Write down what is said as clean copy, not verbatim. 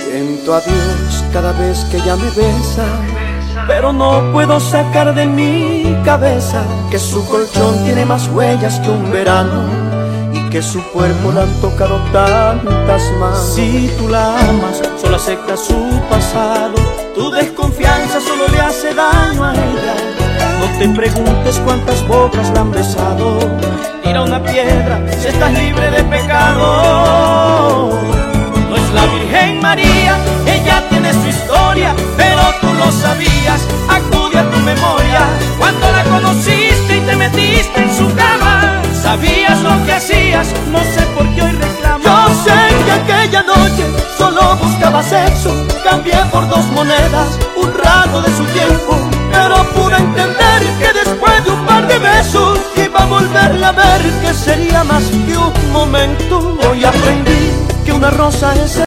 Siento a Dios cada vez que ella me besa, pero no puedo sacar de mi cabeza que su colchón tiene más huellas que un verano y que su cuerpo la han tocado tantas manos. Si tú la amas, solo aceptas su pasado, tu desconfianza solo le hace daño a ella. No te preguntes cuántas bocas la han besado, tira una piedra si estás libre de pecado. No es la Virgen María, ella tiene su historia, pero tú lo sabías, acude a tu memoria. Cuando la conociste y te metiste en su cama, sabías lo que hacías, no sé por qué hoy reclamas. Yo sé que aquella noche solo buscaba sexo, cambié por 2 monedas, un rato de su tiempo, pero pude entender que después de un par de besos iba a volverla a ver, que sería más que un momento. Hoy aprendí que una rosa es